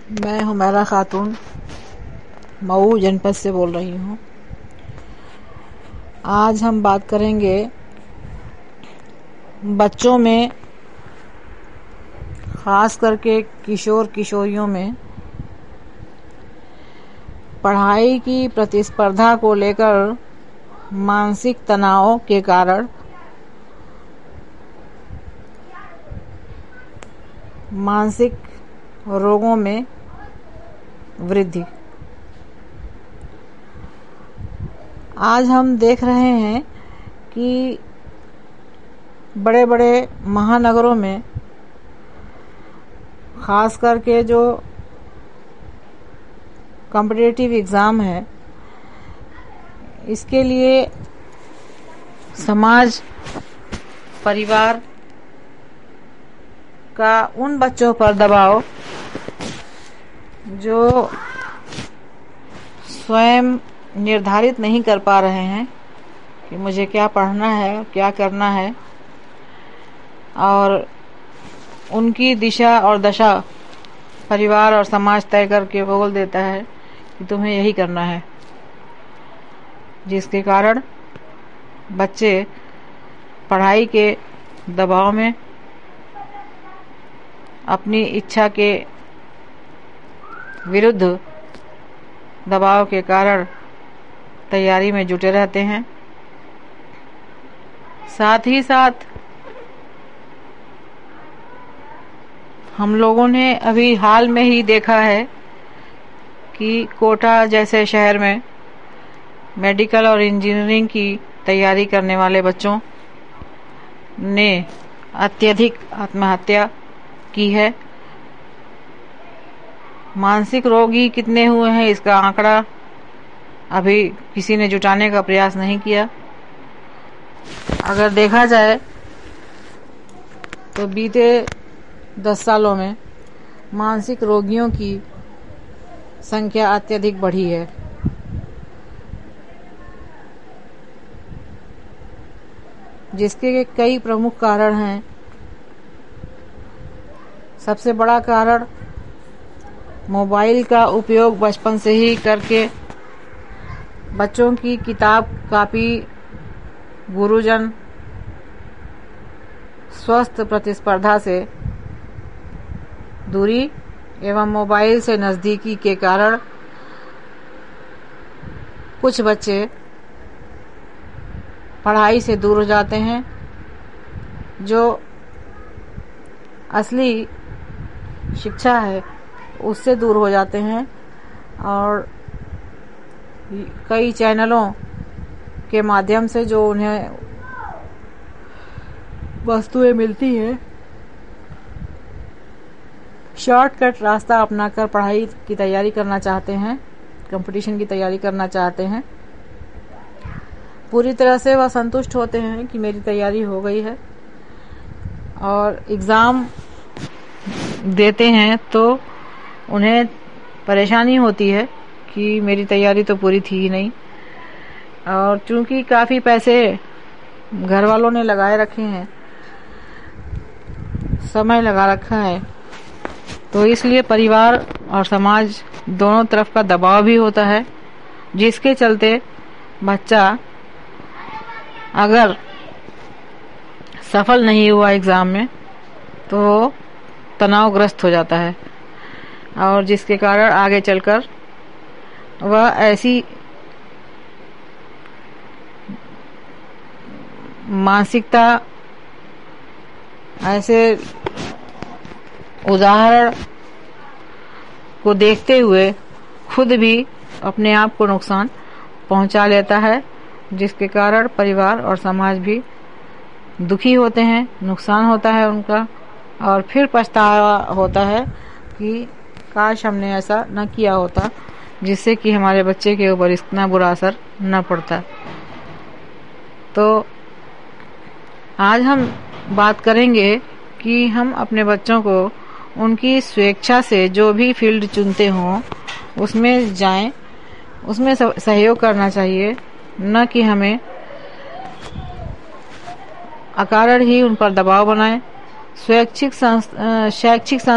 मैं हुमैरा खातून मऊ जनपद से बोल रही हूँ। आज हम बात करेंगे बच्चों में, खास करके किशोर किशोरियों में पढ़ाई की प्रतिस्पर्धा को लेकर मानसिक तनाव के कारण मानसिक रोगों में वृद्धि। आज हम देख रहे हैं कि बड़े बड़े महानगरों में, खास करके जो कॉम्पिटिटिव एग्ज़ाम है, इसके लिए समाज, परिवार का उन बच्चों पर दबाव जो स्वयं निर्धारित नहीं कर पा रहे हैं कि मुझे क्या पढ़ना है, क्या करना है, और उनकी दिशा और दशा परिवार और समाज तय करके बोल देता है कि तुम्हें यही करना है, जिसके कारण बच्चे पढ़ाई के दबाव में अपनी इच्छा के विरुद्ध दबाव के कारण तैयारी में जुटे रहते हैं। साथ ही साथ हम लोगों ने अभी हाल में ही देखा है कि कोटा जैसे शहर में मेडिकल और इंजीनियरिंग की तैयारी करने वाले बच्चों ने अत्यधिक आत्महत्या की है। मानसिक रोगी कितने हुए हैं, इसका आंकड़ा अभी किसी ने जुटाने का प्रयास नहीं किया। अगर देखा जाए तो बीते 10 सालों में मानसिक रोगियों की संख्या अत्यधिक बढ़ी है। जिसके कई प्रमुख कारण हैं। सबसे बड़ा कारण मोबाइल का उपयोग बचपन से ही करके बच्चों की किताब कॉपी, गुरुजन, स्वस्थ प्रतिस्पर्धा से दूरी एवं मोबाइल से नजदीकी के कारण कुछ बच्चे पढ़ाई से दूर हो जाते हैं, जो असली शिक्षा है उससे दूर हो जाते हैं, और कई चैनलों के माध्यम से जो उन्हें वस्तुएं मिलती हैं, शॉर्टकट रास्ता अपनाकर पढ़ाई की तैयारी करना चाहते हैं, कंपटीशन की तैयारी करना चाहते हैं। पूरी तरह से वह संतुष्ट होते हैं कि मेरी तैयारी हो गई है, और एग्ज़ाम देते हैं तो उन्हें परेशानी होती है कि मेरी तैयारी तो पूरी थी ही नहीं। और चूंकि काफ़ी पैसे घर वालों ने लगाए रखे हैं, समय लगा रखा है, तो इसलिए परिवार और समाज दोनों तरफ का दबाव भी होता है, जिसके चलते बच्चा अगर सफल नहीं हुआ एग्ज़ाम में तो तनावग्रस्त हो जाता है, और जिसके कारण आगे चलकर वह ऐसी मानसिकता, ऐसे उदाहरण को देखते हुए खुद भी अपने आप को नुकसान पहुंचा लेता है, जिसके कारण परिवार और समाज भी दुखी होते हैं, नुकसान होता है उनका, और फिर पछतावा होता है कि काश हमने ऐसा न किया होता, जिससे कि हमारे बच्चे के ऊपर इतना बुरा असर न पड़ता। तो आज हम बात करेंगे कि हम अपने बच्चों को उनकी स्वेच्छा से जो भी फील्ड चुनते हों उसमें जाएं, उसमें सहयोग करना चाहिए, न कि हमें अकारण ही उन पर दबाव बनाएं। शैक्षिक